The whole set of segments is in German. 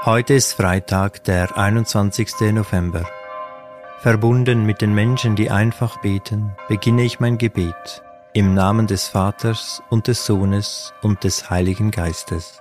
Heute ist Freitag, der 21. November. Verbunden mit den Menschen, die einfach beten, beginne ich mein Gebet im Namen des Vaters und des Sohnes und des Heiligen Geistes.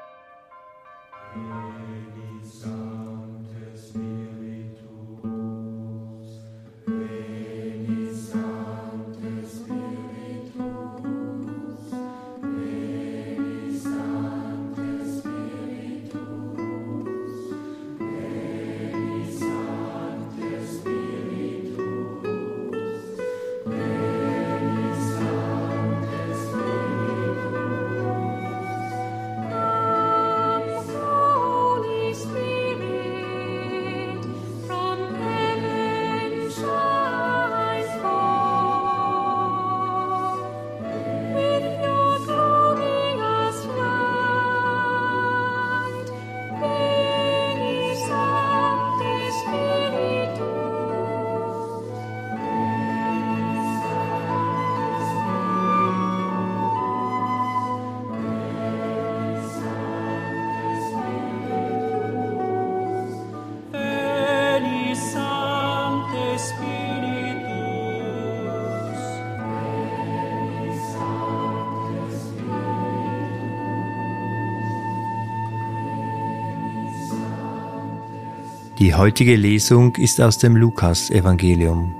Die heutige Lesung ist aus dem Lukas-Evangelium.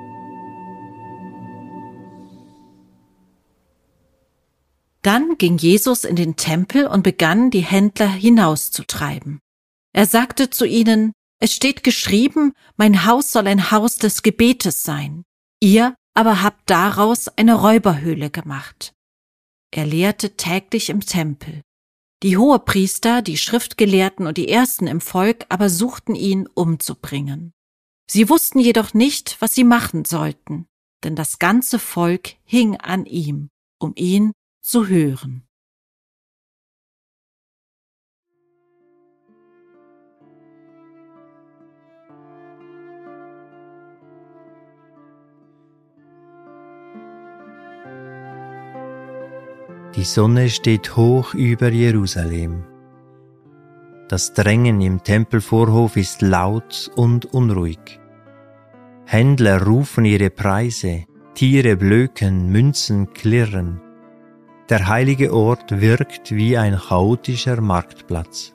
Dann ging Jesus in den Tempel und begann, die Händler hinauszutreiben. Er sagte zu ihnen: Es steht geschrieben, mein Haus soll ein Haus des Gebetes sein. Ihr aber habt daraus eine Räuberhöhle gemacht. Er lehrte täglich im Tempel. Die Hohepriester, die Schriftgelehrten und die Ersten im Volk aber suchten ihn umzubringen. Sie wussten jedoch nicht, was sie machen sollten, denn das ganze Volk hing an ihm, um ihn zu hören. Die Sonne steht hoch über Jerusalem. Das Drängen im Tempelvorhof ist laut und unruhig. Händler rufen ihre Preise, Tiere blöken, Münzen klirren. Der heilige Ort wirkt wie ein chaotischer Marktplatz.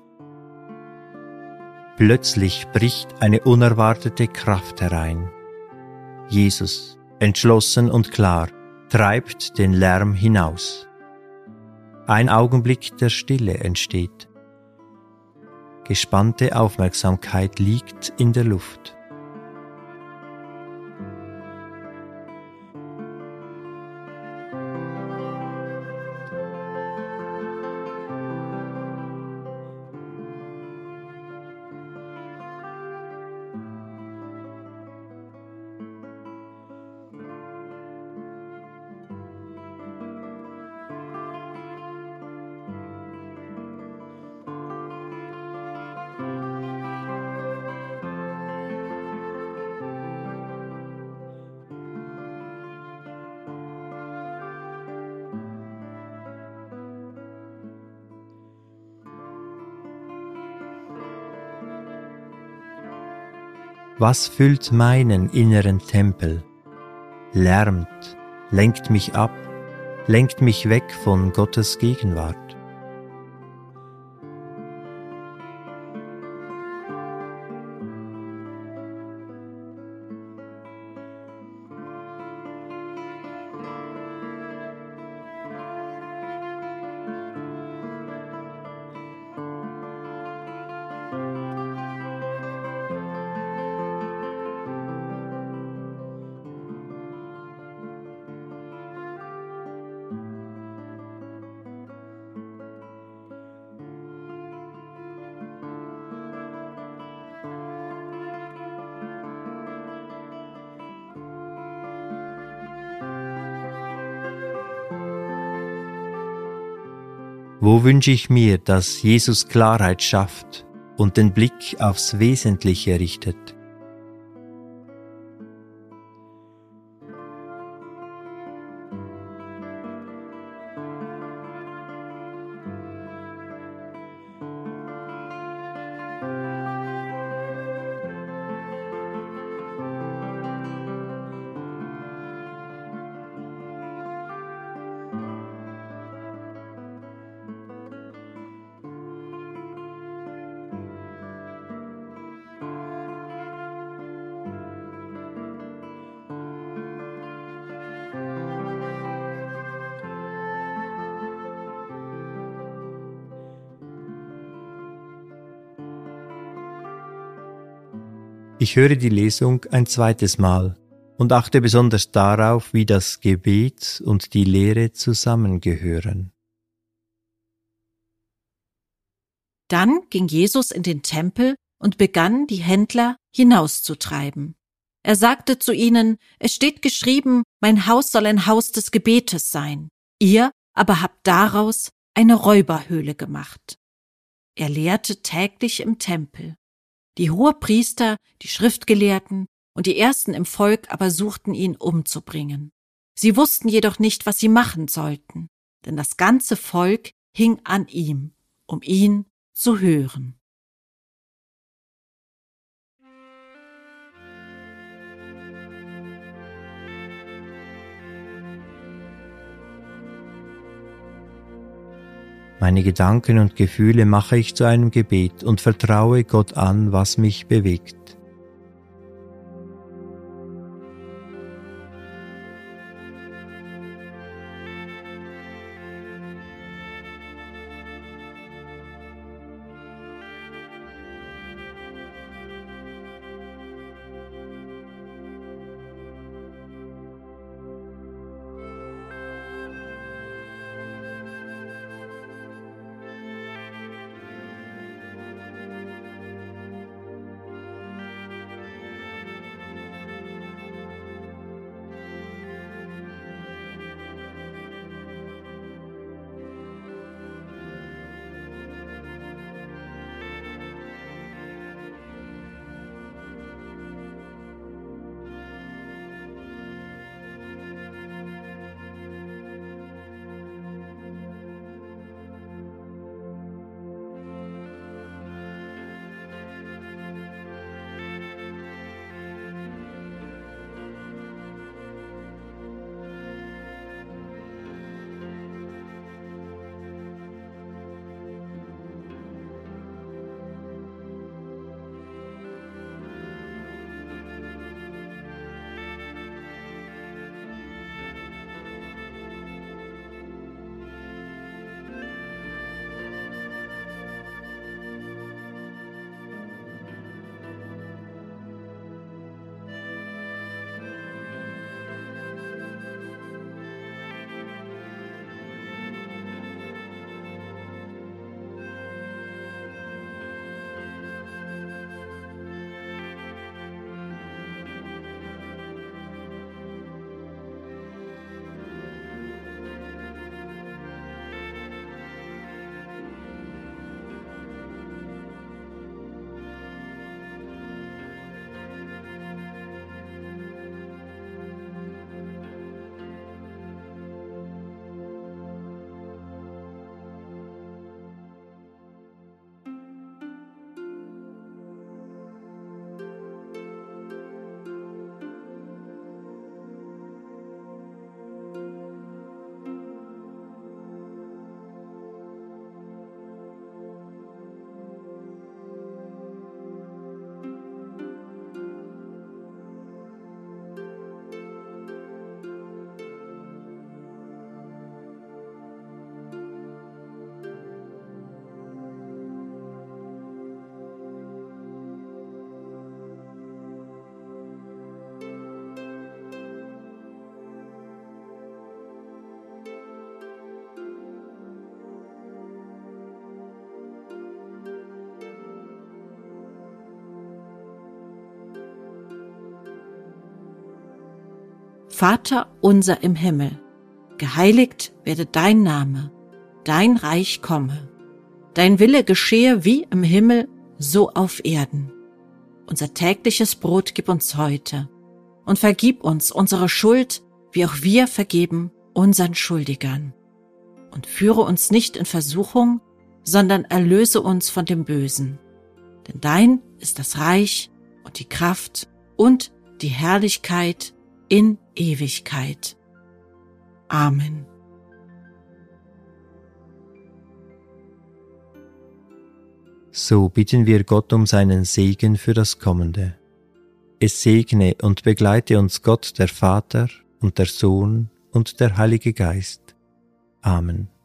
Plötzlich bricht eine unerwartete Kraft herein. Jesus, entschlossen und klar, treibt den Lärm hinaus. Ein Augenblick der Stille entsteht. Gespannte Aufmerksamkeit liegt in der Luft. Was füllt meinen inneren Tempel? Lärmt, lenkt mich ab, lenkt mich weg von Gottes Gegenwart. Wo wünsche ich mir, dass Jesus Klarheit schafft und den Blick aufs Wesentliche richtet? Ich höre die Lesung ein zweites Mal und achte besonders darauf, wie das Gebet und die Lehre zusammengehören. Dann ging Jesus in den Tempel und begann, die Händler hinauszutreiben. Er sagte zu ihnen, es steht geschrieben, mein Haus soll ein Haus des Gebetes sein. Ihr aber habt daraus eine Räuberhöhle gemacht. Er lehrte täglich im Tempel. Die Hohepriester, die Schriftgelehrten und die Ersten im Volk aber suchten ihn umzubringen. Sie wussten jedoch nicht, was sie machen sollten, denn das ganze Volk hing an ihm, um ihn zu hören. Meine Gedanken und Gefühle mache ich zu einem Gebet und vertraue Gott an, was mich bewegt. Vater unser im Himmel, geheiligt werde dein Name, dein Reich komme, dein Wille geschehe wie im Himmel, so auf Erden. Unser tägliches Brot gib uns heute und vergib uns unsere Schuld, wie auch wir vergeben unseren Schuldigern. Und führe uns nicht in Versuchung, sondern erlöse uns von dem Bösen. Denn dein ist das Reich und die Kraft und die Herrlichkeit in Ewigkeit. Amen. So bitten wir Gott um seinen Segen für das Kommende. Es segne und begleite uns Gott, der Vater und der Sohn und der Heilige Geist. Amen.